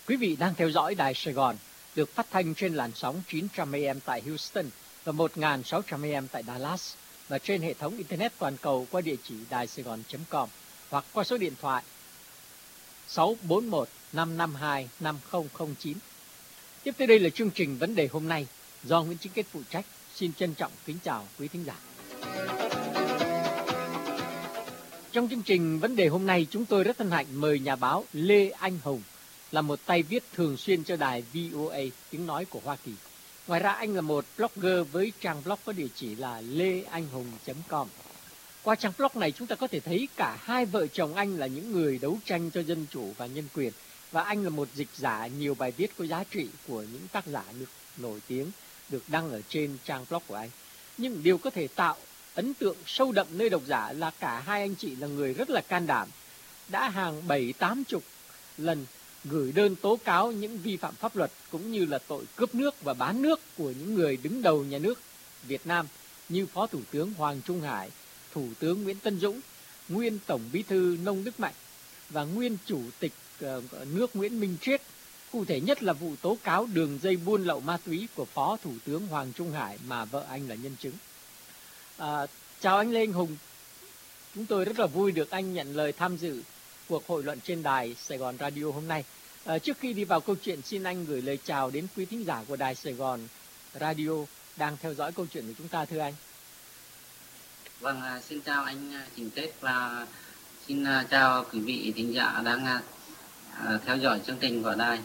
Quý vị đang theo dõi Đài Sài Gòn, được phát thanh trên làn sóng 900 AM tại Houston và 1.600 AM tại Dallas, và trên hệ thống Internet toàn cầu qua địa chỉ daisaigon.com hoặc qua số điện thoại 641 552 5009. Tiếp tới đây là chương trình Vấn đề hôm nay do Nguyễn Chí Kết phụ trách. Xin trân trọng kính chào quý thính giả. Trong chương trình Vấn đề hôm nay, chúng tôi rất hân hạnh mời nhà báo Lê Anh Hùng, là một tay viết thường xuyên cho đài VOA tiếng nói của Hoa Kỳ. Ngoài ra anh là một blogger với trang blog có địa chỉ là leanhhùng.com. Qua trang blog này chúng ta có thể thấy cả hai vợ chồng anh là những người đấu tranh cho dân chủ và nhân quyền, và anh là một dịch giả nhiều bài viết có giá trị của những tác giả nổi tiếng được đăng ở trên trang blog của anh. Nhưng điều có thể tạo ấn tượng sâu đậm nơi độc giả là cả hai anh chị là người rất là can đảm, đã hàng 70-80 lần gửi đơn tố cáo những vi phạm pháp luật cũng như là tội cướp nước và bán nước của những người đứng đầu nhà nước Việt Nam như Phó Thủ tướng Hoàng Trung Hải, Thủ tướng Nguyễn Tấn Dũng, nguyên Tổng Bí thư Nông Đức Mạnh và nguyên Chủ tịch nước Nguyễn Minh Triết. Cụ thể nhất là vụ tố cáo đường dây buôn lậu ma túy của Phó Thủ tướng Hoàng Trung Hải mà vợ anh là nhân chứng. Chào anh Lê Anh Hùng, chúng tôi rất là vui được anh nhận lời tham dự cuộc hội luận trên đài Sài Gòn Radio hôm nay. Trước khi đi vào câu chuyện, xin anh gửi lời chào đến quý thính giả của đài Sài Gòn Radio đang theo dõi câu chuyện của chúng ta, thưa anh. Vâng, xin chào anh Trình Tết và xin chào quý vị thính giả đang theo dõi chương trình của đài.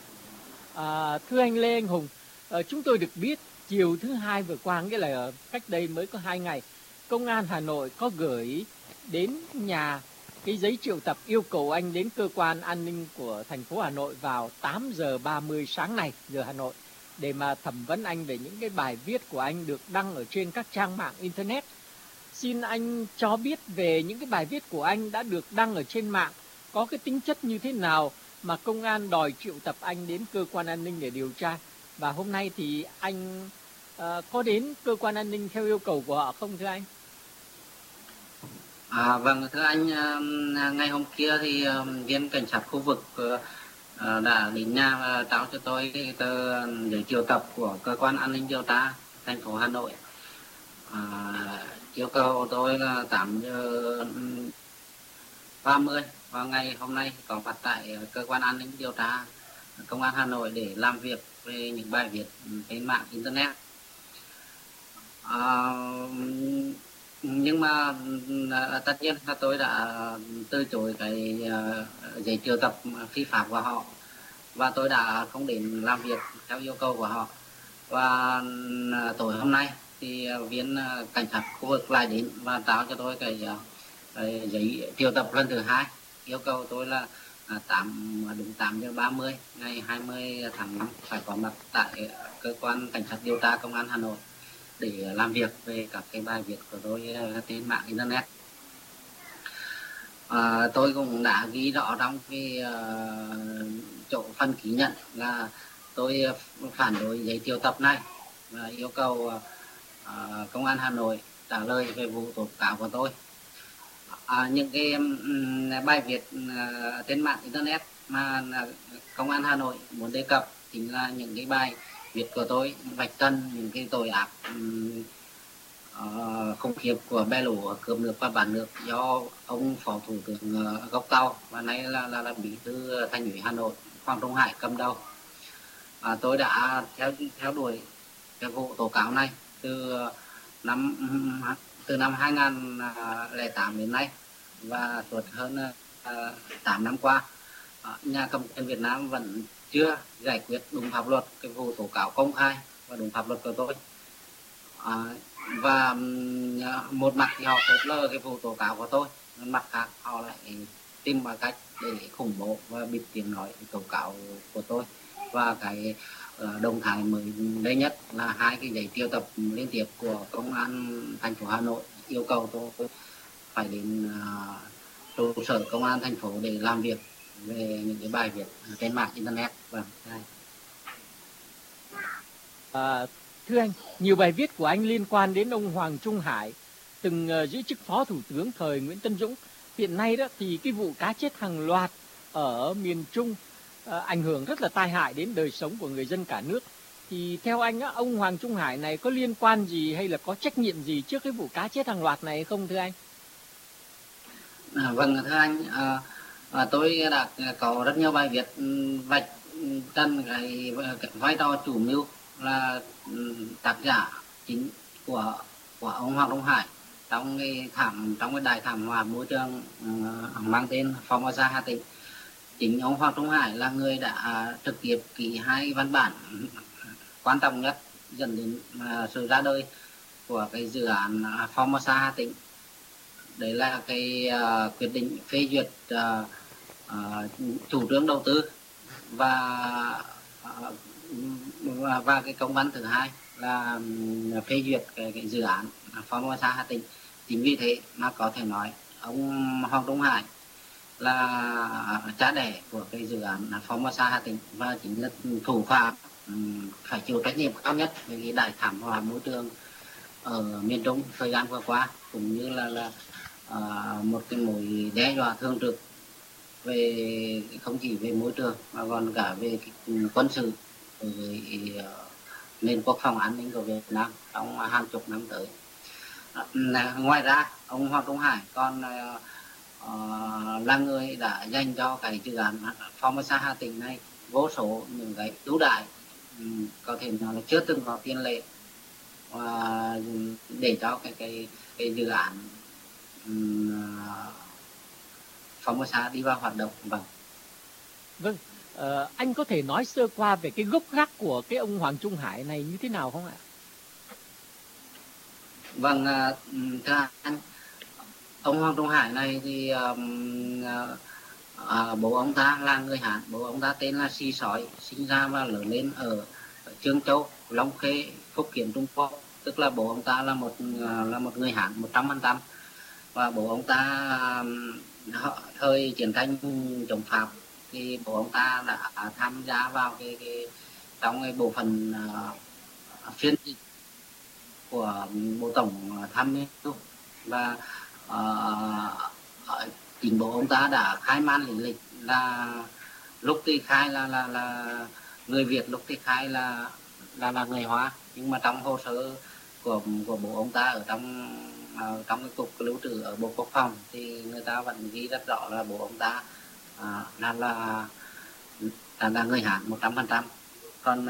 Thưa anh Lê Anh Hùng, chúng tôi được biết chiều thứ Hai vừa qua, nghĩa là cách đây mới có 2 ngày, Công an Hà Nội có gửi đến nhà cái giấy triệu tập yêu cầu anh đến cơ quan an ninh của thành phố Hà Nội vào 8 giờ 30 sáng nay giờ Hà Nội để mà thẩm vấn anh về những cái bài viết của anh được đăng ở trên các trang mạng Internet. Xin anh cho biết về những cái bài viết của anh đã được đăng ở trên mạng có cái tính chất như thế nào mà công an đòi triệu tập anh đến cơ quan an ninh để điều tra. Và hôm nay thì anh có đến cơ quan an ninh theo yêu cầu của họ không, thưa anh? Vâng, thưa anh, ngày hôm kia thì viên cảnh sát khu vực đã đến nhà và trao cho tôi cái tờ giấy triệu tập của cơ quan an ninh điều tra thành phố Hà Nội. Yêu cầu tôi là 8 giờ 30 vào ngày hôm nay có mặt tại cơ quan an ninh điều tra công an Hà Nội để làm việc về những bài viết trên mạng Internet. Nhưng mà tất nhiên là tôi đã từ chối cái giấy triệu tập phi pháp của họ và tôi đã không đến làm việc theo yêu cầu của họ. Và tối hôm nay thì viên cảnh sát khu vực lại đến và trao cho tôi cái giấy triệu tập lần thứ 2, yêu cầu tôi là đúng 8 giờ 30 ngày 20 tháng 5 phải có mặt tại cơ quan cảnh sát điều tra công an Hà Nội để làm việc về các cái bài viết của tôi trên mạng Internet. Tôi cũng đã ghi rõ trong cái chỗ phần ký nhận là tôi phản đối giấy triệu tập này và yêu cầu công an Hà Nội trả lời về vụ tố cáo của tôi. Những cái bài viết trên mạng Internet mà công an Hà Nội muốn đề cập chính là những cái bài viết của tôi vạch trần những cái tội ác khủng khiếp của bè lũ cướp nước và bán nước do ông Phó Thủ tướng Gốc Tàu và nay là Bí thư Thành ủy Hà Nội Hoàng Trung Hải cầm đầu. Tôi đã theo đuổi cái vụ tố cáo này từ năm 2008 đến nay, và suốt hơn 8 năm qua nhà cầm quyền Việt Nam vẫn chưa giải quyết đúng pháp luật cái vụ tố cáo công khai và đúng pháp luật của tôi. Và một mặt thì họ phớt lờ cái vụ tố cáo của tôi, mặt khác họ lại tìm mọi cách để khủng bố và bịt tiếng nói tố cáo của tôi. Và cái động thái mới đây nhất là 2 cái giấy triệu tập liên tiếp của công an thành phố Hà Nội yêu cầu tôi phải đến trụ sở công an thành phố để làm việc về những cái bài viết trên mạng Internet. Vâng. Thưa anh, nhiều bài viết của anh liên quan đến ông Hoàng Trung Hải, từng giữ chức Phó Thủ tướng thời Nguyễn Tấn Dũng. Hiện nay đó thì cái vụ cá chết hàng loạt ở miền Trung ảnh hưởng rất là tai hại đến đời sống của người dân cả nước. Thì theo anh á, ông Hoàng Trung Hải này có liên quan gì hay là có trách nhiệm gì trước cái vụ cá chết hàng loạt này không thưa anh? Vâng thưa anh, tôi đã có rất nhiều bài viết vạch trần cái vai trò chủ mưu là tác giả chính của ông Hoàng Trung Hải trong cái đại thảm họa môi trường mang tên Formosa Hà Tĩnh. Chính ông Hoàng Trung Hải là người đã trực tiếp ký hai văn bản quan trọng nhất dẫn đến sự ra đời của cái dự án Formosa Hà Tĩnh. Đấy là cái quyết định phê duyệt chủ trương đầu tư và cái công văn thứ hai là phê duyệt cái dự án Formosa Hà Tĩnh. Chính vì thế mà có thể nói ông Hoàng Trung Hải là cha đẻ của cái dự án Formosa Hà Tĩnh và chính là thủ phạm phải chịu trách nhiệm cao nhất về cái đại thảm họa môi trường ở miền Trung thời gian vừa qua, cũng như là một cái mối đe dọa thường trực về không chỉ về môi trường mà còn cả về cái quân sự với nền quốc phòng an ninh của Việt Nam trong hàng chục năm tới. Ngoài ra ông Hoàng Trung Hải còn là người đã dành cho cái dự án Formosa Hà Tĩnh này vô số những cái ưu đãi có thể nói là chưa từng có tiền lệ để cho cái dự án Formosa đi vào hoạt động. Vâng, anh có thể nói sơ qua về cái gốc gác của cái ông Hoàng Trung Hải này như thế nào không ạ? Vâng, thưa anh, ông Hoàng Trung Hải này thì bố ông ta là người Hán, bố ông ta tên là Si Sói, sinh ra và lớn lên ở Chương Châu, Long Khê, Phúc Kiến, Trung Quốc. Tức là bố ông ta là một người Hán 100%. Và bố ông ta thời chiến tranh chống Pháp thì bố ông ta đã tham gia vào trong cái bộ phận phiên dịch của bộ tổng tham mưu, và chính bố ông ta đã khai man lý lịch là lúc thì khai là người Việt, lúc thì khai là người Hoa, nhưng mà trong hồ sơ của bố ông ta ở trong cái cục lưu trữ ở Bộ Quốc phòng thì người ta vẫn ghi rất rõ là bố ông ta là người Hán 100%. Còn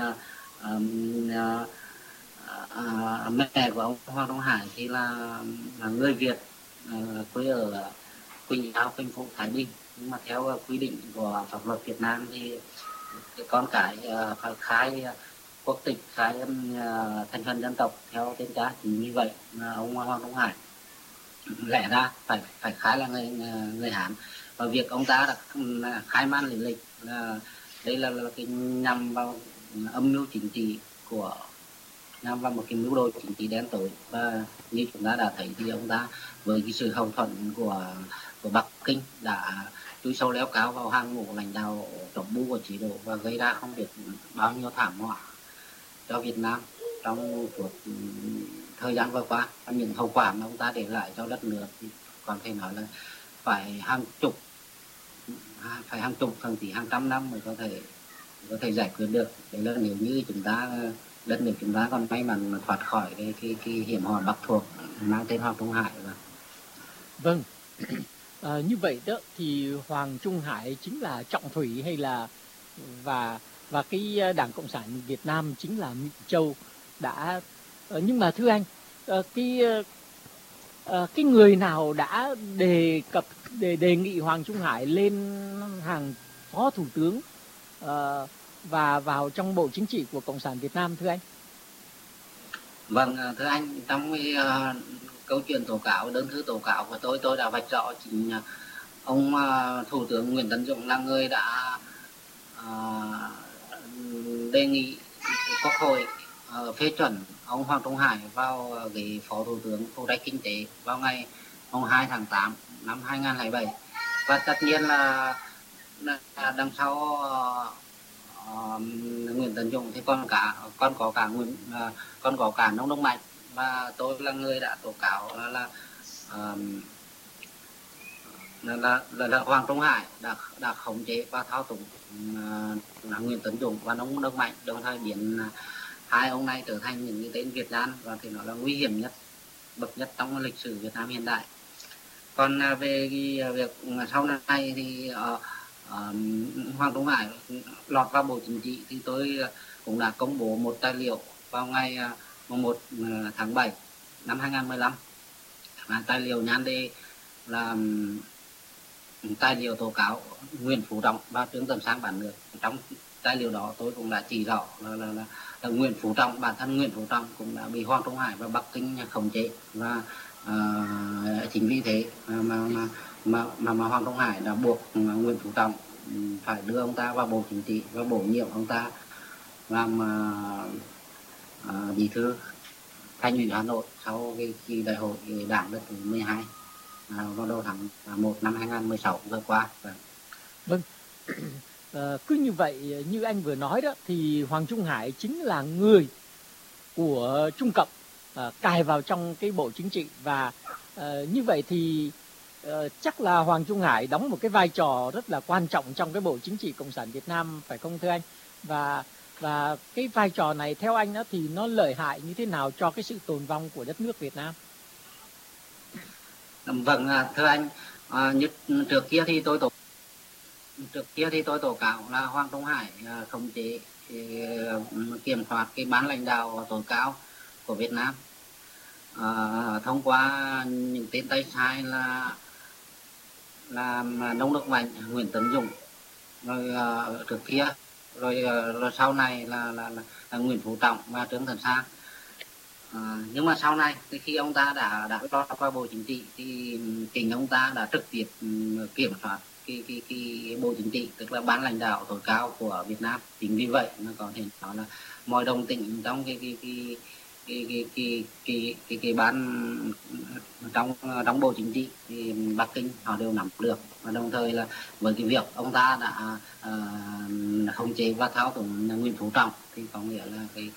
mẹ của ông Hoàng Trung Hải thì là người Việt, quê ở Quỳnh Giao, Vĩnh Phúc, Thái Bình. Nhưng mà theo quy định của pháp luật Việt Nam thì con cái phải khai quốc tịch, khai thành phần dân tộc theo tên cha. Chính vì vậy ông Hoàng Trung Hải lẽ ra phải khai là người Hán. Và việc ông ta đã khai man lý lịch là đây là cái nhằm vào âm mưu chính trị nhằm vào một cái mưu đồ chính trị đen tối. Và như chúng ta đã thấy thì ông ta với cái sự hậu thuẫn của Bắc Kinh đã chui sâu leo cao vào hàng ngũ lãnh đạo tổng bu của chế độ và gây ra không biết bao nhiêu thảm họa cho Việt Nam trong suốt thời gian vừa qua. Và những hậu quả mà ông ta để lại cho đất nước thì còn thể nói là phải hàng chục thậm chí hàng trăm năm mới có thể giải quyết được. Đấy là nếu như đất nước chúng ta còn may mắn thoát khỏi cái hiểm họa Bắc thuộc mang tên Hoàng Trung Hải. Vâng. Như vậy đó thì Hoàng Trung Hải chính là trọng thủy hay là và cái Đảng Cộng sản Việt Nam chính là Mỹ Châu đã nhưng mà thưa anh, cái người nào đã đề nghị Hoàng Trung Hải lên hàng phó thủ tướng và vào trong bộ chính trị của Cộng sản Việt Nam thưa anh? Vâng, thưa anh, trong cái câu chuyện tố cáo, đơn thư tố cáo của tôi đã vạch rõ chính ông Thủ tướng Nguyễn Tấn Dũng là người đã đề nghị Quốc hội phê chuẩn ông Hoàng Trung Hải vào cái phó thủ tướng phụ trách kinh tế vào ngày 2 tháng 8 năm 2007. Và tất nhiên là đằng sau Nguyễn Tấn Dũng thì còn có cả Nông Đông Mạnh, và tôi là người đã tố cáo là là Hoàng Trung Hải đã khống chế và thao túng là Nguyễn Tấn Dũng và Nông Đức Mạnh, đồng thời biến hai ông này trở thành những cái tên Việt Nam, và thì nó là nguy hiểm nhất, bậc nhất trong lịch sử Việt Nam hiện đại. Còn về cái việc sau này thì Hoàng Trung Hải lọt vào Bộ Chính trị, thì tôi cũng đã công bố một tài liệu vào ngày 1 tháng 7 năm 2015. Tài liệu nhan đề là tài liệu tố cáo Nguyễn Phú Trọng và Trương Tấn Sang bán nước. Trong tài liệu đó tôi cũng đã chỉ rõ là Nguyễn Phú Trọng, bản thân Nguyễn Phú Trọng cũng đã bị Hoàng Trung Hải và Bắc Kinh khống chế, và chính vì thế mà Hoàng Trung Hải đã buộc Nguyễn Phú Trọng phải đưa ông ta vào Bộ Chính trị và bổ nhiệm ông ta làm bí thư Thành ủy Hà Nội sau cái đại hội đảng lần thứ 12 vào đầu tháng 1 năm 2016 vừa qua. Vâng. Cứ như vậy, như anh vừa nói đó, thì Hoàng Trung Hải chính là người của Trung Cộng cài vào trong cái Bộ Chính trị, và như vậy thì chắc là Hoàng Trung Hải đóng một cái vai trò rất là quan trọng trong cái Bộ Chính trị Cộng sản Việt Nam, phải không thưa anh? Và cái vai trò này theo anh đó thì nó lợi hại như thế nào cho cái sự tồn vong của đất nước Việt Nam? Vâng, thưa anh, trước kia thì tôi tố cáo là Hoàng Trung Hải khống chế kiểm soát cái ban lãnh đạo tối cao của Việt Nam thông qua những tên tay sai là Nông Đức Mạnh, Nguyễn Tấn Dũng, rồi trước kia, rồi sau này là Nguyễn Phú Trọng và Trương Tấn Sang. Nhưng mà sau này khi ông ta đã lọt qua Bộ Chính trị thì chính ông ta đã trực tiếp kiểm soát cái Bộ Chính trị, tức là ban lãnh đạo tối cao của Việt Nam. Chính vì vậy nó có thể nói là mọi đồng tình trong cái ban trong Bộ Chính trị thì Bắc Kinh họ đều nắm được, và đồng thời là với cái việc ông ta đã khống chế và thao túng Nguyễn Phú Trọng thì có nghĩa là cái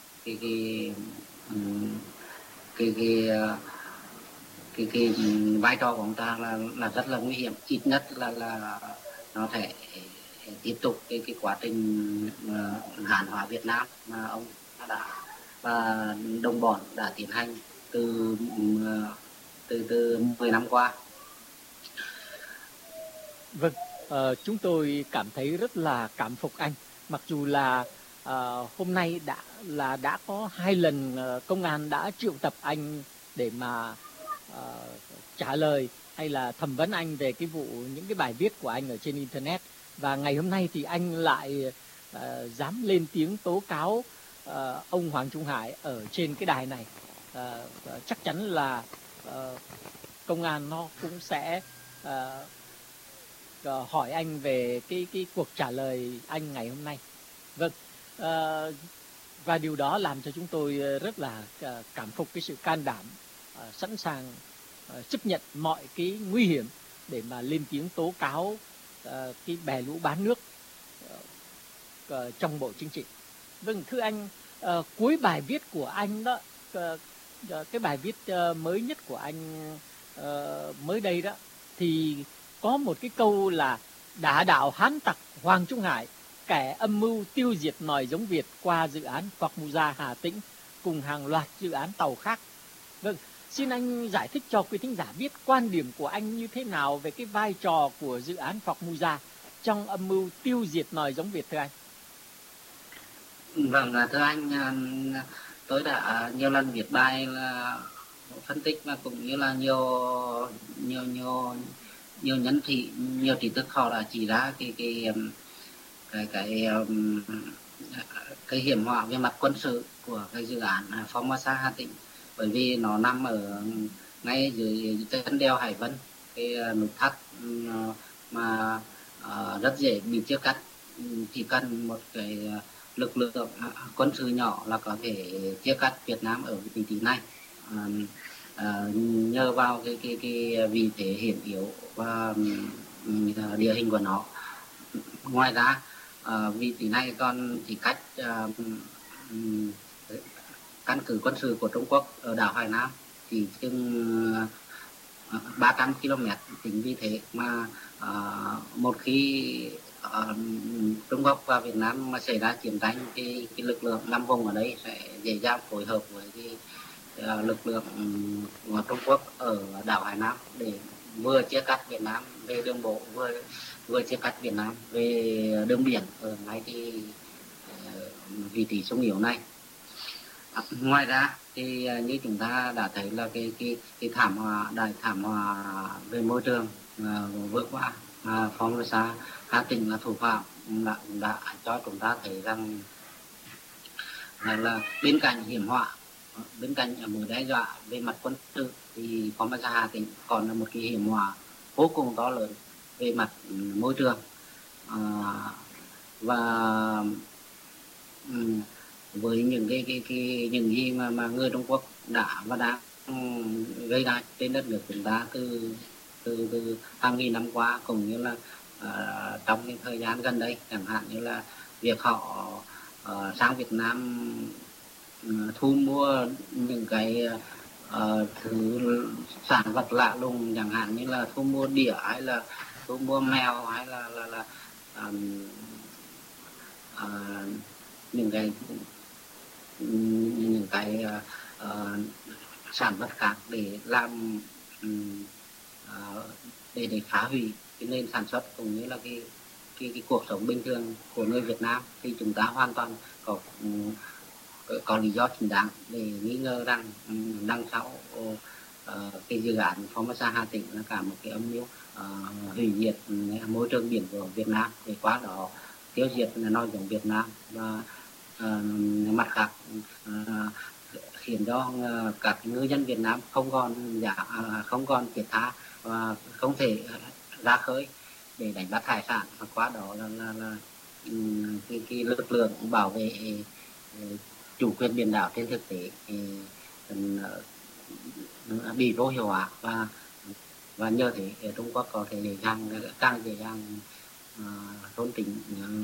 vai trò của ông ta là rất là nguy hiểm, ít nhất là nó thể tiếp tục cái quá trình Hàn hóa Việt Nam mà ông đã và đồng bọn đã tiến hành từ 10 năm qua. Vâng, chúng tôi cảm thấy rất là cảm phục anh, mặc dù là hôm nay đã có 2 lần công an đã triệu tập anh để mà trả lời hay là thẩm vấn anh về cái vụ những cái bài viết của anh ở trên internet, và ngày hôm nay thì anh lại dám lên tiếng tố cáo ông Hoàng Trung Hải ở trên cái đài này. Chắc chắn là công an nó cũng sẽ hỏi anh về cái cuộc trả lời anh ngày hôm nay. Vâng, và điều đó làm cho chúng tôi rất là cảm phục cái sự can đảm, sẵn sàng chấp nhận mọi cái nguy hiểm để mà lên tiếng tố cáo cái bè lũ bán nước trong Bộ Chính trị. Vâng, thưa anh, cuối bài viết của anh đó, cái bài viết mới nhất của anh mới đây đó, thì có một cái câu là đả đạo hán tặc Hoàng Trung Hải, kẻ âm mưu tiêu diệt nòi giống Việt qua dự án Formosa Hà Tĩnh cùng hàng loạt dự án tàu khác. Vâng, xin anh giải thích cho quý thính giả biết quan điểm của anh như thế nào về cái vai trò của dự án Formosa trong âm mưu tiêu diệt nòi giống Việt, thưa anh. Vâng, thưa anh, tôi đã nhiều lần viết bài là phân tích và cũng như là nhiều nhân thị, nhiều trí thức họ đã chỉ ra cái hiểm họa về mặt quân sự của cái dự án Formosa Hà Tĩnh, bởi vì nó nằm ở ngay dưới chân đèo Hải Vân, cái nút thắt mà rất dễ bị chia cắt, chỉ cần một cái lực lượng quân sự nhỏ là có thể chia cắt Việt Nam ở vị trí này. Nhờ vào cái vị thế hiểm yếu và địa hình của nó. Ngoài ra vị trí này còn chỉ cách căn cứ quân sự của Trung Quốc ở đảo Hải Nam chỉ chừng 300 km. Chính vì thế mà một khi Trung Quốc và Việt Nam mà xảy ra chiến tranh thì cái lực lượng nằm vùng ở đây sẽ dễ dàng phối hợp với cái lực lượng Trung Quốc ở đảo Hải Nam để vừa chia cắt Việt Nam về đường bộ, vừa chia cắt Việt Nam về đường biển ở ngay cái vị trí sung yếu này. Ngoài ra thì như chúng ta đã thấy là cái đại thảm họa về môi trường vừa qua, Formosa Hà Tĩnh là thủ phạm đã cho chúng ta thấy rằng là bên cạnh hiểm họa, bên cạnh mối đe dọa về mặt quân sự thì Formosa Hà Tĩnh còn là một cái hiểm họa vô cùng to lớn về mặt môi trường. Và với những những gì mà người Trung Quốc đã và đang gây ra trên đất nước chúng ta từ hàng nghìn năm qua, cũng như là trong cái thời gian gần đây, chẳng hạn như là việc họ sang Việt Nam thu mua những cái thứ sản vật lạ lùng, chẳng hạn như là thu mua đỉa hay là thu mua mèo hay là những cái sản vật khác để làm để phá hủy cái nền sản xuất cũng như là cái cuộc sống bình thường của người Việt Nam, thì chúng ta hoàn toàn có lý do chính đáng để nghi ngờ rằng đằng sau cái dự án Formosa Hà Tĩnh là cả một cái âm mưu hủy diệt môi trường biển của Việt Nam, để qua đó tiêu diệt nói giống Việt Nam, và mặt khác khiến cho các ngư dân Việt Nam không còn thiệt tha và không thể ra khơi để đánh bắt hải sản, và qua đó là cái lực lượng bảo vệ chủ quyền biển đảo trên thực tế bị vô hiệu hóa, và nhờ thế Trung Quốc có thể càng dễ dàng thôn tính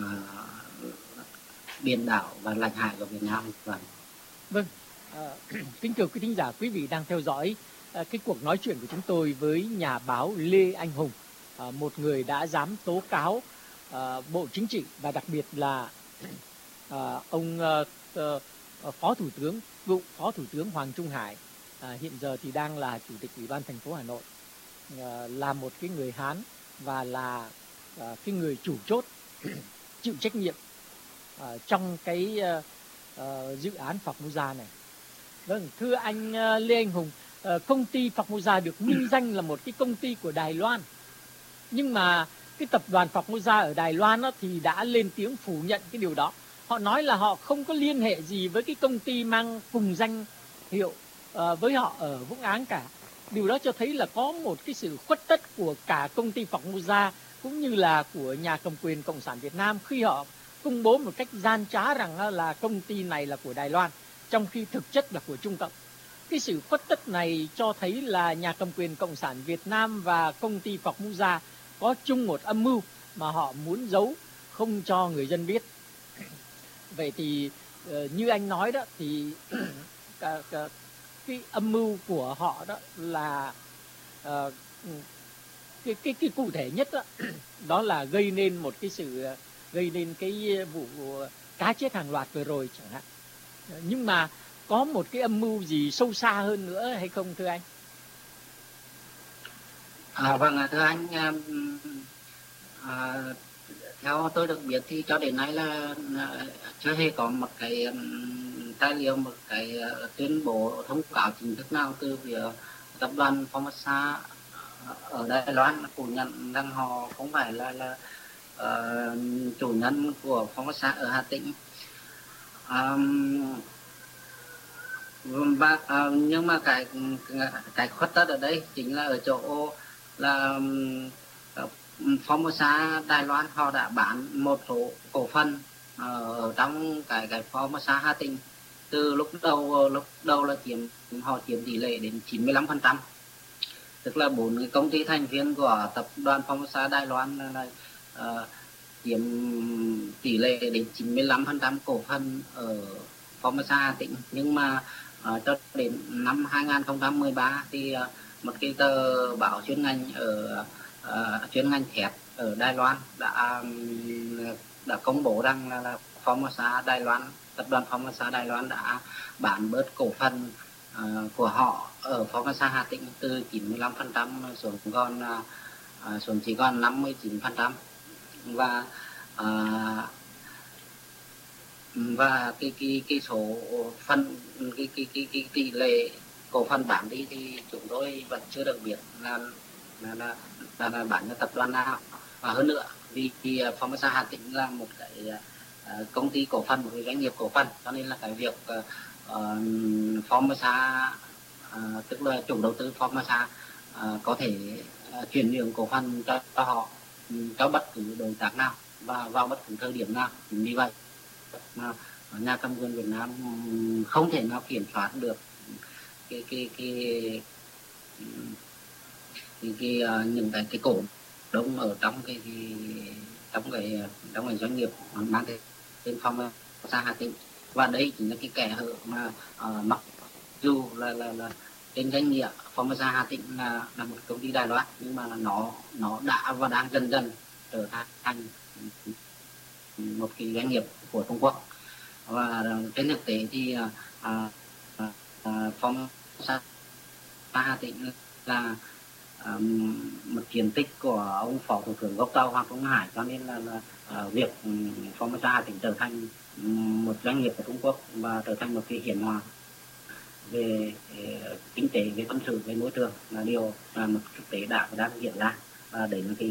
biển đảo và lãnh hải của Việt Nam. Vâng, kính thưa quý thính giả, quý vị đang theo dõi cái cuộc nói chuyện của chúng tôi với nhà báo Lê Anh Hùng, một người đã dám tố cáo Bộ Chính trị, và đặc biệt là ông Phó Thủ tướng Hoàng Trung Hải, hiện giờ thì đang là Chủ tịch Ủy ban thành phố Hà Nội, là một cái người Hán và là cái người chủ chốt chịu trách nhiệm trong cái dự án Formosa này. Vâng, thưa anh Lê Anh Hùng, công ty Formosa được minh danh là một cái công ty của Đài Loan, nhưng mà cái tập đoàn Formosa ở Đài Loan đó thì đã lên tiếng phủ nhận cái điều đó. Họ nói là họ không có liên hệ gì với cái công ty mang cùng danh hiệu với họ ở Vũng Áng cả. Điều đó cho thấy là có một cái sự khuất tất của cả công ty Formosa cũng như là của nhà cầm quyền Cộng sản Việt Nam khi họ công bố một cách gian trá rằng là công ty này là của Đài Loan, trong khi thực chất là của Trung Cộng. Cái sự khuất tất này cho thấy là nhà cầm quyền Cộng sản Việt Nam và công ty Formosa có chung một âm mưu mà họ muốn giấu, không cho người dân biết. Vậy thì như anh nói đó, thì cái âm mưu của họ đó là cái cụ thể nhất đó, đó là gây nên cái vụ cá chết hàng loạt vừa rồi chẳng hạn. Nhưng mà có một cái âm mưu gì sâu xa hơn nữa hay không thưa anh? Vâng, thưa anh, theo tôi được biết thì cho đến nay là chưa hề có một cái tài liệu, một cái tuyên bố thông cáo chính thức nào từ phía tập đoàn Formosa ở Đài Loan phủ nhận rằng họ không phải là chủ nhân của Formosa ở Hà Tĩnh. Nhưng mà cái khuất tất ở đây chính là ở chỗ là Formosa Đài Loan họ đã bán một số cổ phần ở trong cái Formosa Hà Tĩnh. Từ lúc đầu là họ chiếm tỷ lệ đến 95%, tức là 4 cái công ty thành viên của tập đoàn Formosa Đài Loan là chiếm tỷ lệ đến 95% cổ phần ở Formosa Hà Tĩnh. Nhưng mà cho đến năm 2013 thì một cái tờ báo chuyên ngành ở chuyên ngành thép ở Đài Loan đã công bố rằng là Formosa Đài Loan, tập đoàn Formosa Đài Loan đã bán bớt cổ phần của họ ở Formosa Hà Tĩnh từ 95% xuống chỉ còn 59%. Và cái số phần cái tỷ lệ cổ phần bán đi thì chúng tôi vẫn chưa được biết là bán cho tập đoàn nào. Và hơn nữa vì Formosa Hà Tĩnh là một cái công ty cổ phần, một cái doanh nghiệp cổ phần, cho nên là cái việc Formosa tức là chủ đầu tư Formosa có thể chuyển nhượng cổ phần cho họ, cho bất cứ đối tác nào và vào bất cứ thời điểm nào. Vì vậy mà nhà cầm quyền Việt Nam không thể nào kiểm soát được những cái cổ đông ở trong cái doanh nghiệp mang tên Formosa Hà Tĩnh. Và đây chính là cái kẽ hở mà mặc dù là trên danh nghĩa Formosa Hà Tĩnh là một công ty Đài Loan, nhưng mà nó đã và đang dần dần trở thành một cái doanh nghiệp của Trung Quốc. Và trên thực tế thì Formosa Hà Tĩnh là một chiến tích của ông Phó Thủ tướng gốc Tàu Hoàng Trung Hải, cho nên là việc Formosa Hà Tĩnh trở thành một doanh nghiệp của Trung Quốc và trở thành một cái hiển hòa về kinh tế, về quân sự, về môi trường là điều là một thực tế đã và đang diễn ra. Và đấy là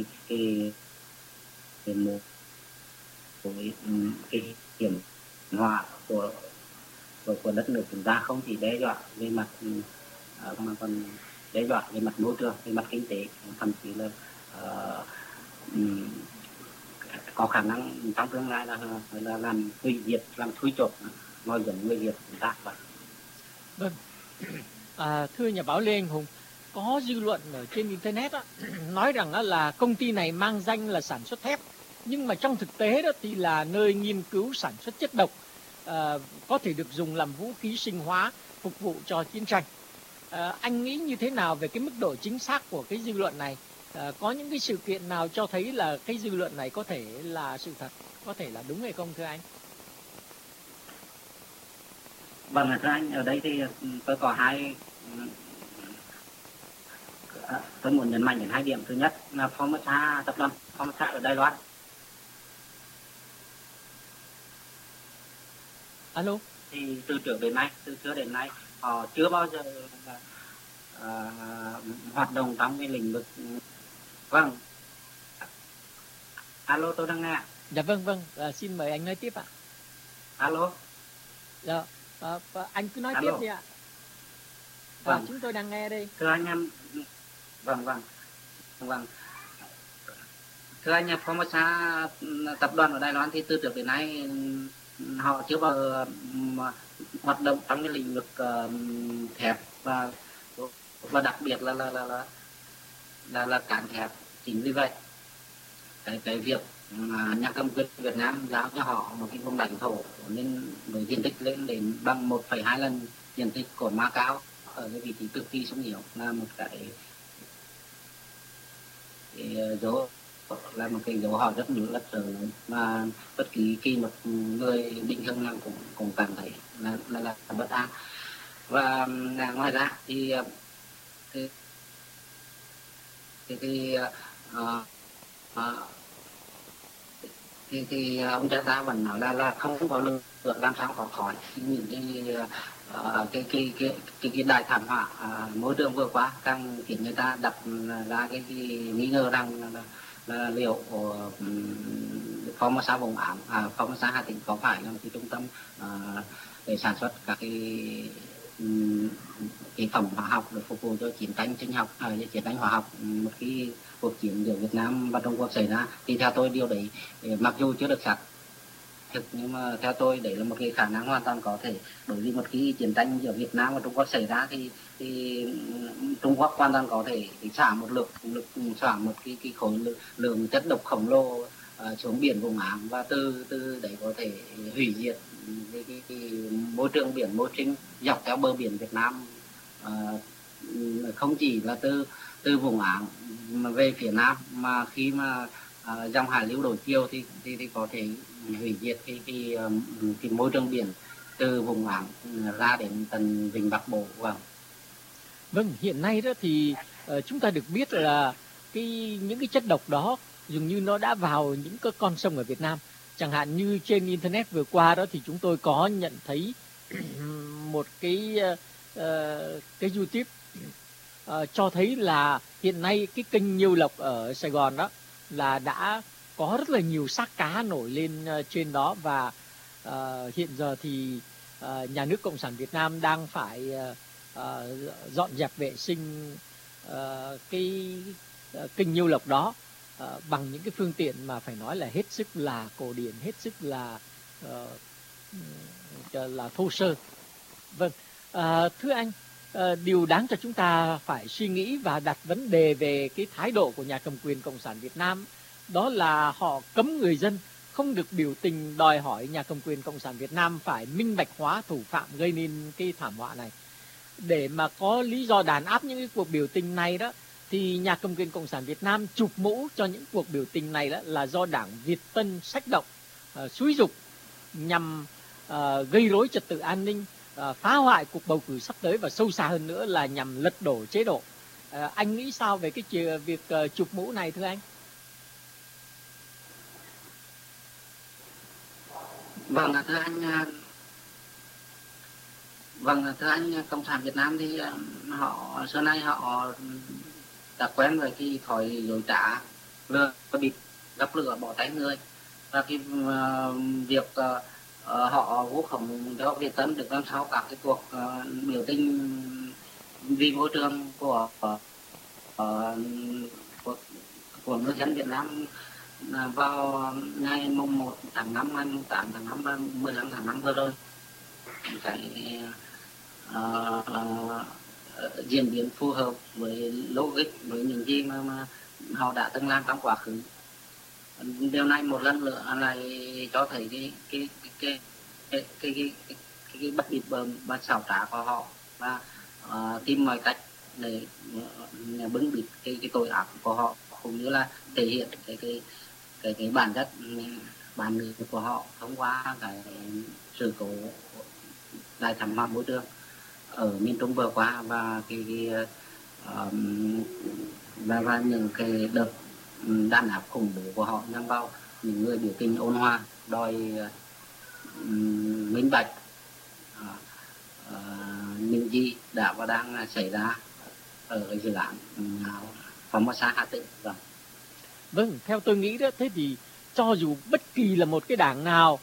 cái hiển hòa của đất nước chúng ta, không chỉ đe dọa về mặt mà còn đe dọa về mặt môi trường, về mặt kinh tế, thậm chí là có khả năng trong tương lai là làm hủy diệt, làm thui chột mọi giống người Việt chúng ta. Vâng. Thưa nhà báo Lê Anh Hùng, có dư luận ở trên internet đó, nói rằng đó là công ty này mang danh là sản xuất thép, nhưng mà trong thực tế đó thì là nơi nghiên cứu sản xuất chất độc có thể được dùng làm vũ khí sinh hóa phục vụ cho chiến tranh. Anh nghĩ như thế nào về cái mức độ chính xác của cái dư luận này? Có những cái sự kiện nào cho thấy là cái dư luận này có thể là sự thật, có thể là đúng hay không thưa anh? Vâng, thưa anh, ở đây thì tôi có tôi muốn nhấn mạnh đến hai điểm. Thứ nhất là Formosa, tập đoàn Formosa ở Đài Loan. Alo. Thì từ trước đến nay họ chưa bao giờ hoạt động trong cái lĩnh vực. Vâng. Alo, tôi đang nghe. Dạ vâng, xin mời anh nói tiếp ạ. Alo. Dạ, anh cứ nói Alo. tiếp đi ạ. Vâng. Chúng tôi đang nghe đây. Thưa anh em, vâng. Thưa anh em, Formosa tập đoàn ở Đài Loan thì từ trước đến nay họ chưa bao giờ hoạt động trong cái lĩnh vực thép và đặc biệt là cán thép. Chính vì vậy cái việc nhà cầm quyền Việt Nam giao cho họ một cái vùng lãnh thổ nên với diện tích lên đến bằng 1,2 lần diện tích của Macau ở cái vị trí cực kỳ sung yếu là một cái dấu, là một cái dấu hỏi rất lớn mà bất kỳ khi một người định hướng nào cũng cảm thấy là bất an. Và ngoài ra thì ông cha ta vẫn nói là không có lực lượng làm sao có khỏi những cái đại thảm họa môi trường vừa qua, càng khiến người ta đặt ra cái nghi ngờ rằng là liệu Formosa vùng ám, Formosa Hà Tĩnh có phải là một cái trung tâm để sản xuất các cái phẩm hóa học để phục vụ cho chiến tranh chiến tranh hóa học, một cái cuộc chiến giữa Việt Nam và Trung Quốc xảy ra. Thì theo tôi điều đấy mặc dù chưa được xác thực, nhưng mà theo tôi đấy là một cái khả năng hoàn toàn có thể. Đối với một cái chiến tranh giữa Việt Nam và Trung Quốc xảy ra thì Trung Quốc hoàn toàn có thể xả một cái khối lượng chất độc khổng lồ xuống biển vùng Ám, và từ đấy có thể hủy diệt cái môi trường biển, môi sinh dọc theo bờ biển Việt Nam không chỉ là từ từ vùng Áng mà về phía Nam, mà khi mà dòng hải lưu đổi chiều thì có thể hủy diệt cái môi trường biển từ vùng Áng ra đến tận vịnh Bắc Bộ. Vâng, hiện nay đó thì chúng ta được biết là những cái chất độc đó dường như nó đã vào những cái con sông ở Việt Nam. Chẳng hạn như trên internet vừa qua đó thì chúng tôi có nhận thấy một cái YouTube cho thấy là hiện nay cái kênh Nhiêu Lộc ở Sài Gòn đó là đã có rất là nhiều xác cá nổi lên trên đó, và hiện giờ thì nhà nước Cộng sản Việt Nam đang phải dọn dẹp vệ sinh cái kênh Nhiêu Lộc đó bằng những cái phương tiện mà phải nói là hết sức là cổ điển, hết sức là thô sơ. Vâng, thưa anh, điều đáng cho chúng ta phải suy nghĩ và đặt vấn đề về cái thái độ của nhà cầm quyền Cộng sản Việt Nam, đó là họ cấm người dân không được biểu tình đòi hỏi nhà cầm quyền Cộng sản Việt Nam phải minh bạch hóa thủ phạm gây nên cái thảm họa này. Để mà có lý do đàn áp những cái cuộc biểu tình này đó, thì nhà cầm quyền Cộng sản Việt Nam chụp mũ cho những cuộc biểu tình này đó là do Đảng Việt Tân xách động, xúi giục nhằm gây rối trật tự an ninh, phá hoại cuộc bầu cử sắp tới, và sâu xa hơn nữa là nhằm lật đổ chế độ. Anh nghĩ sao về cái việc chụp mũ này thưa anh? Vâng, thưa anh, Cộng sản Việt Nam thì họ xưa nay họ đã quen với cái thói dối trá, lừa bịp, gắp lửa bỏ tay người, và cái việc họ vu khống cho Việt Tân được làm sao các cái cuộc biểu tình vì môi trường của người dân Việt Nam vào ngày mùng 1 tháng 5, ngày mùng 8 tháng 5 và 15 tháng 5 vừa rồi, cái diễn biến phù hợp với logic, với những gì mà họ đã từng làm trong quá khứ. Điều này một lần nữa lại cho thấy cái bất bịp bợm và xảo trá của họ, và tìm mọi cách để bưng bít cái tội ác của họ, cũng như là thể hiện cái bản chất bản ngữ của họ thông qua cái sự cố đại thảm họa môi trường ở miền Trung vừa qua, và và những cái đợt đàn áp khủng bố của họ nhằm vào những người biểu tình ôn hòa đòi minh bạch những gì đã và đang xảy ra ở dự án Formosa Hà Tĩnh. Vâng, theo tôi nghĩ đó, thế thì cho dù bất kỳ là một cái đảng nào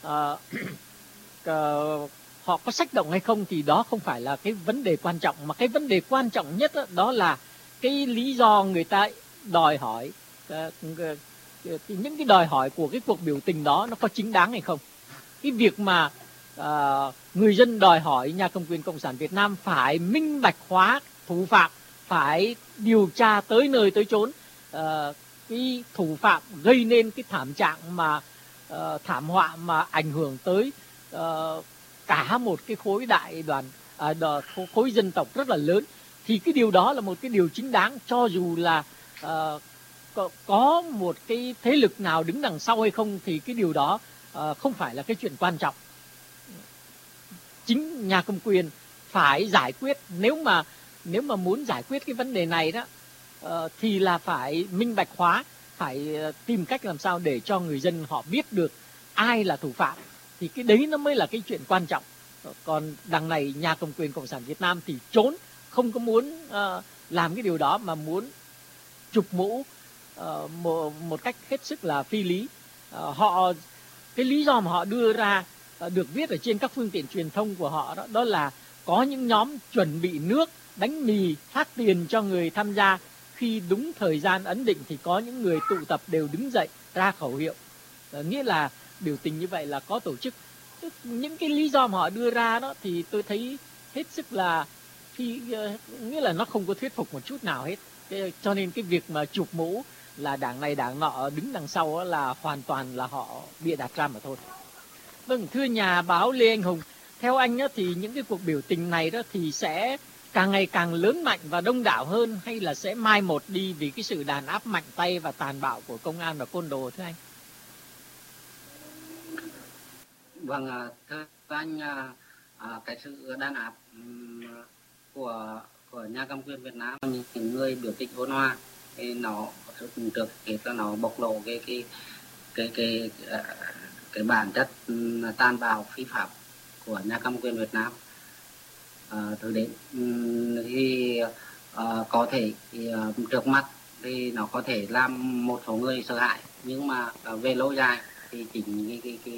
họ có xách động hay không thì đó không phải là cái vấn đề quan trọng, mà cái vấn đề quan trọng nhất đó là cái lý do người ta đòi hỏi, những cái đòi hỏi của cái cuộc biểu tình đó nó có chính đáng hay không. Cái việc mà người dân đòi hỏi nhà cầm quyền Cộng sản Việt Nam phải minh bạch hóa thủ phạm, phải điều tra tới nơi tới chốn cái thủ phạm gây nên cái thảm trạng mà thảm họa mà ảnh hưởng tới cả một cái khối khối dân tộc rất là lớn, thì cái điều đó là một cái điều chính đáng, cho dù là có một cái thế lực nào đứng đằng sau hay không thì cái điều đó không phải là cái chuyện quan trọng. Chính nhà cầm quyền phải giải quyết, nếu mà muốn giải quyết cái vấn đề này đó thì là phải minh bạch hóa, phải tìm cách làm sao để cho người dân họ biết được ai là thủ phạm, thì cái đấy nó mới là cái chuyện quan trọng. Còn đằng này nhà cầm quyền Cộng sản Việt Nam thì trốn, không có muốn làm cái điều đó, mà muốn chụp mũ một cách hết sức là phi lý. Cái lý do mà họ đưa ra được viết ở trên các phương tiện truyền thông của họ đó là có những nhóm chuẩn bị nước, bánh mì, phát tiền cho người tham gia. Khi đúng thời gian ấn định thì có những người tụ tập đều đứng dậy ra khẩu hiệu, nghĩa là biểu tình như vậy là có tổ chức. Những cái lý do mà họ đưa ra đó thì tôi thấy hết sức là nghĩa là nó không có thuyết phục một chút nào hết. Cho nên cái việc mà chụp mũ là đảng này đảng nọ đứng đằng sau là hoàn toàn là họ bịa đặt ra mà thôi. Vâng, thưa nhà báo Lê Anh Hùng, theo anh thì những cái cuộc biểu tình này đó thì sẽ càng ngày càng lớn mạnh và đông đảo hơn, hay là sẽ mai một đi vì cái sự đàn áp mạnh tay và tàn bạo của công an và côn đồ thưa anh? Vâng, thưa anh, cái sự đàn áp của nhà cầm quyền Việt Nam, những người biểu tình ôn hòa, thì nó trước hết là nó bộc lộ cái cái bản chất tàn bạo phi pháp của nhà cầm quyền Việt Nam. Thực đến thì có thể thì, trước mắt thì nó có thể làm một số người sợ hãi, nhưng mà về lâu dài thì chính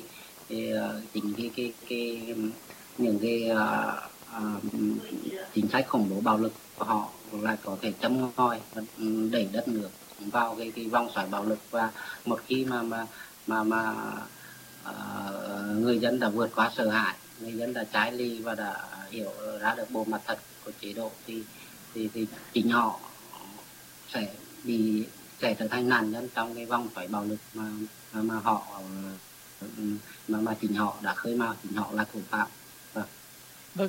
những cái chính sách khủng bố bạo lực của họ lại có thể châm ngòi đẩy đất nước vào cái vòng xoáy bạo lực. Và một khi mà người dân đã vượt qua sợ hãi, người dân đã trái ly và đã hiểu ra được bộ mặt thật của chế độ, thì chính họ sẽ trở thành nạn nhân trong cái vòng xoáy bạo lực mà họ mà chính họ đã khơi mào, chính họ là thủ phạm. Vâng.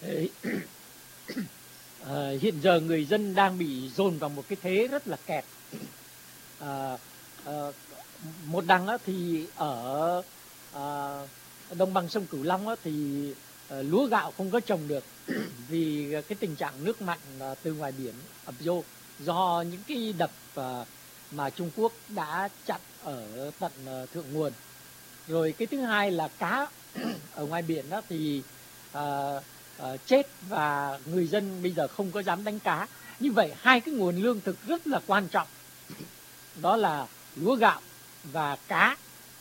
Hiện giờ người dân đang bị dồn vào một cái thế rất là kẹt. Một đằng thì ở đồng bằng sông Cửu Long thì lúa gạo không có trồng được vì cái tình trạng nước mặn từ ngoài biển ập vô do những cái đập mà Trung Quốc đã chặn ở tận thượng nguồn. Rồi cái thứ hai là cá ở ngoài biển thì chết và người dân bây giờ không có dám đánh cá. Như vậy hai cái nguồn lương thực rất là quan trọng, đó là lúa gạo và cá,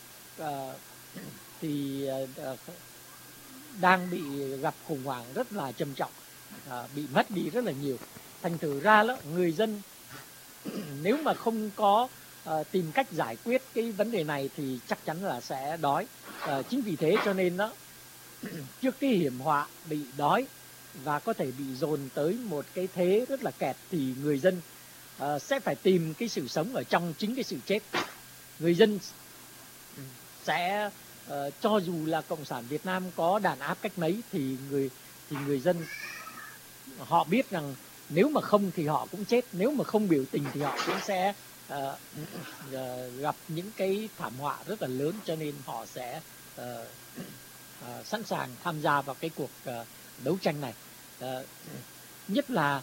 thì đang bị gặp khủng hoảng rất là trầm trọng, bị mất đi rất là nhiều. Thành thử ra đó, người dân nếu mà không có tìm cách giải quyết cái vấn đề này thì chắc chắn là sẽ đói. Chính vì thế cho nên đó, trước cái hiểm họa bị đói và có thể bị dồn tới một cái thế rất là kẹt, thì người dân sẽ phải tìm cái sự sống ở trong chính cái sự chết. Người dân sẽ cho dù là Cộng sản Việt Nam có đàn áp cách mấy thì người dân họ biết rằng nếu mà không thì họ cũng chết, nếu mà không biểu tình thì họ cũng sẽ gặp những cái thảm họa rất là lớn, cho nên họ sẽ sẵn sàng tham gia vào cái cuộc đấu tranh này. Nhất là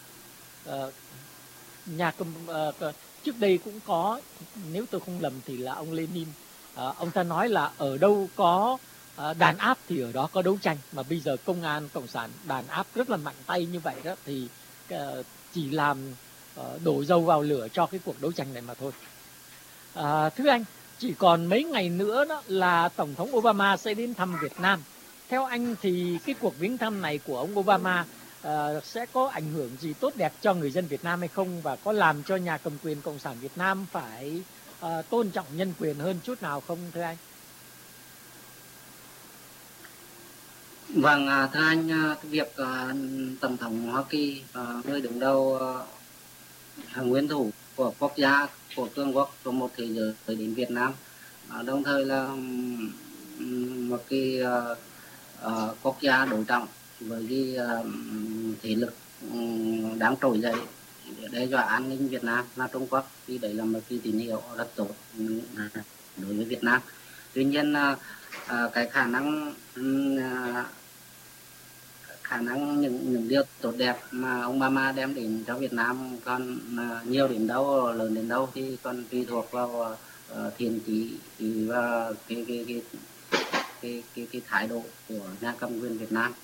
trước đây cũng có, nếu tôi không lầm thì là ông Lenin, ông ta nói là ở đâu có đàn áp thì ở đó có đấu tranh. Mà bây giờ công an cộng sản đàn áp rất là mạnh tay như vậy đó, thì chỉ làm đổ dầu vào lửa cho cái cuộc đấu tranh này mà thôi. Thưa anh, chỉ còn mấy ngày nữa đó là Tổng thống Obama sẽ đến thăm Việt Nam. Theo anh thì cái cuộc viếng thăm này của ông Obama sẽ có ảnh hưởng gì tốt đẹp cho người dân Việt Nam hay không, và có làm cho nhà cầm quyền Cộng sản Việt Nam phải tôn trọng nhân quyền hơn chút nào không thưa anh? Vâng, thưa anh, cái việc Tổng thống Hoa Kỳ, người đứng đầu nguyên thủ của quốc gia, của cường quốc số một thế giới đến Việt Nam, đồng thời là một cái quốc gia đối trọng với cái thế lực đáng trỗi dậy đe dọa an ninh Việt Nam là Trung Quốc, thì đấy là một cái tín hiệu rất tốt đối với Việt Nam. Tuy nhiên cái khả năng những điều tốt đẹp mà ông Obama đem đến cho Việt Nam còn nhiều đến đâu, lớn đến đâu thì còn tùy thuộc vào thiện chí và cái thái độ của nhà cầm quyền Việt Nam.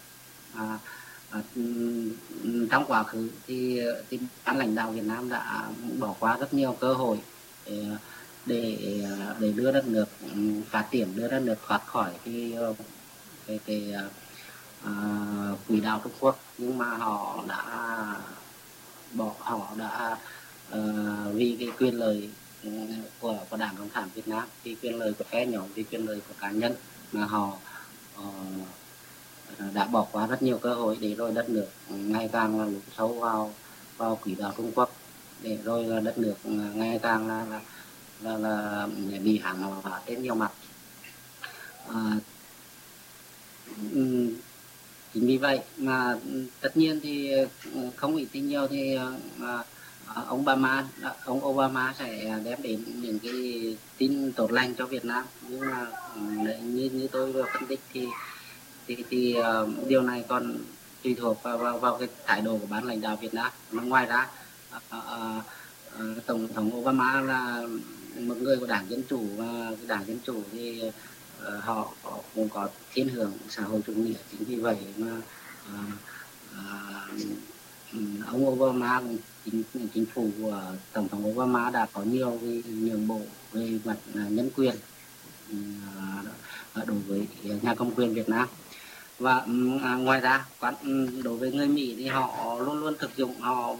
Trong quá khứ thì ban lãnh đạo Việt Nam đã bỏ qua rất nhiều cơ hội để đưa đất nước phát triển, đưa đất nước thoát khỏi cái quỹ đạo Trung Quốc, nhưng mà họ đã vì cái quyền lợi của Đảng Cộng sản Việt Nam, vì quyền lợi của phe nhóm, vì quyền lợi của cá nhân, mà họ đã bỏ qua rất nhiều cơ hội để rồi đất nước ngày càng là lún sâu vào quỹ đạo Trung Quốc, để rồi là đất nước ngày càng là bị hàng hóa trên nhiều mặt. Chính vì vậy mà tất nhiên thì không ít thì nhiều thì ông Obama sẽ đem đến những cái tin tốt lành cho Việt Nam, nhưng mà như tôi vừa phân tích thì điều này còn tùy thuộc vào cái thái độ của ban lãnh đạo Việt Nam. Mà ngoài ra tổng thống Obama là một người của Đảng Dân Chủ, và Đảng Dân Chủ thì họ cũng có thiên hướng xã hội chủ nghĩa, chính vì vậy mà ông Obama, chính phủ của tổng thống Obama đã có nhiều cái nhượng bộ về mặt nhân quyền đối với nhà cầm quyền Việt Nam. Và ngoài ra đối với người Mỹ thì họ luôn luôn thực dụng,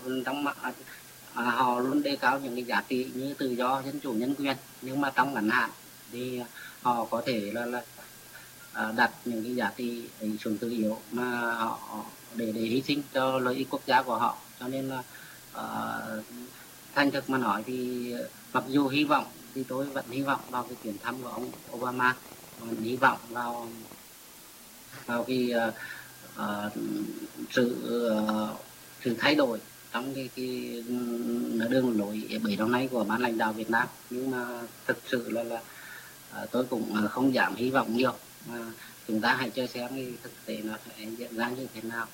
họ luôn đề cao những cái giá trị như tự do, dân chủ, nhân quyền, nhưng mà trong ngắn hạn thì họ có thể là đặt những cái giá trị ấy xuống từ yếu mà họ để hy sinh cho lợi ích quốc gia của họ. Cho nên là thành thực mà nói thì mặc dù hy vọng thì tôi vẫn hy vọng vào cái chuyến thăm của ông Obama, hy vọng vào cái sự sự thay đổi trong cái đường lối bấy lâu nay của ban lãnh đạo Việt Nam. Nhưng mà thực sự là tôi cũng không dám hy vọng nhiều, mà chúng ta hãy chờ xem cái thực tế nó sẽ diễn ra như thế nào.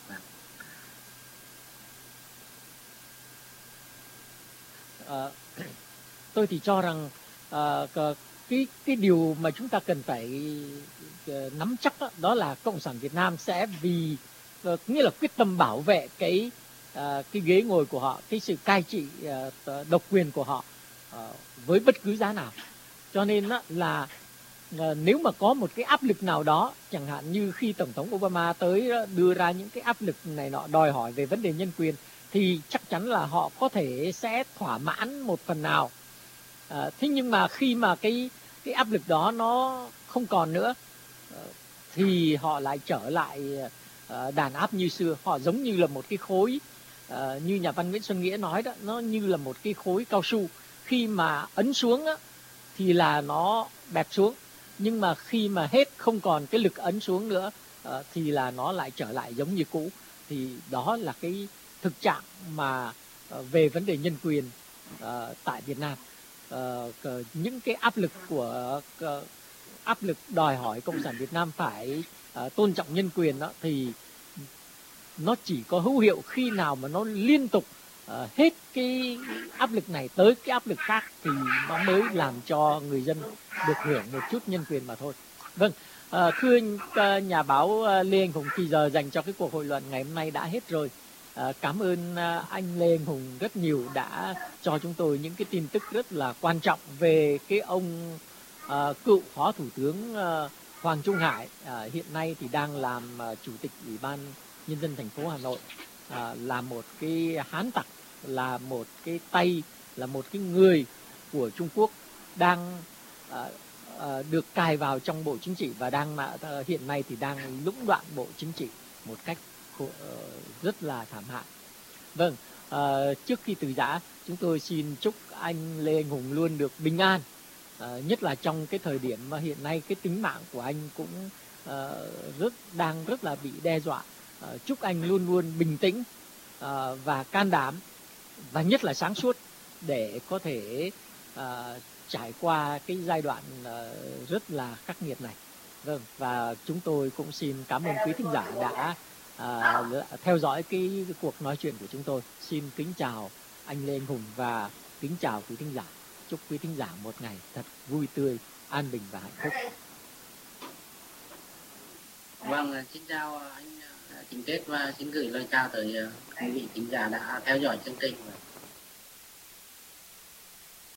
Tôi thì cho rằng cái điều mà chúng ta cần phải nắm chắc đó là Cộng sản Việt Nam sẽ vì nghĩa là quyết tâm bảo vệ cái ghế ngồi của họ, cái sự cai trị độc quyền của họ với bất cứ giá nào. Cho nên là nếu mà có một cái áp lực nào đó, chẳng hạn như khi Tổng thống Obama tới đưa ra những cái áp lực này nọ đòi hỏi về vấn đề nhân quyền, thì chắc chắn là họ có thể sẽ thỏa mãn một phần nào. Thế nhưng mà khi mà cái áp lực đó nó không còn nữa, thì họ lại trở lại đàn áp như xưa. Họ giống như là một cái khối, như nhà văn Nguyễn Xuân Nghĩa nói đó, nó như là một cái khối cao su. Khi mà ấn xuống thì là nó bẹp xuống, nhưng mà khi mà hết không còn cái lực ấn xuống nữa thì là nó lại trở lại giống như cũ. Thì đó là cái thực trạng mà về vấn đề nhân quyền tại Việt Nam. Những cái áp lực đòi hỏi Cộng sản Việt Nam phải tôn trọng nhân quyền đó, thì nó chỉ có hữu hiệu khi nào mà nó liên tục hết cái áp lực này tới cái áp lực khác, thì nó mới làm cho người dân được hưởng một chút nhân quyền mà thôi. Vâng, thưa nhà báo Lê Anh Hùng, thì giờ dành cho cái cuộc hội luận ngày hôm nay đã hết rồi. Cảm ơn anh Lê Anh Hùng rất nhiều đã cho chúng tôi những cái tin tức rất là quan trọng về cái ông cựu Phó Thủ tướng Hoàng Trung Hải, hiện nay thì đang làm Chủ tịch Ủy ban Nhân dân thành phố Hà Nội, là một cái hán tặc, là một cái tay, là một cái người của Trung Quốc đang được cài vào trong Bộ Chính trị, và hiện nay thì đang lũng đoạn Bộ Chính trị một cách rất là thảm hại. Vâng, trước khi từ giã, chúng tôi xin chúc anh Lê Anh Hùng luôn được bình an, nhất là trong cái thời điểm mà hiện nay cái tính mạng của anh cũng đang rất là bị đe dọa. Chúc anh luôn luôn bình tĩnh và can đảm, và nhất là sáng suốt, để có thể trải qua cái giai đoạn rất là khắc nghiệt này. Vâng, và chúng tôi cũng xin cảm ơn quý thính giả đã theo dõi cái cuộc nói chuyện của chúng tôi. Xin kính chào anh Lê Anh Hùng và kính chào quý thính giả. Chúc quý thính giả một ngày thật vui tươi, an bình và hạnh phúc. Vâng, xin chào anh Chính Kết, và xin gửi lời chào tới quý vị thính giả đã theo dõi chương trình.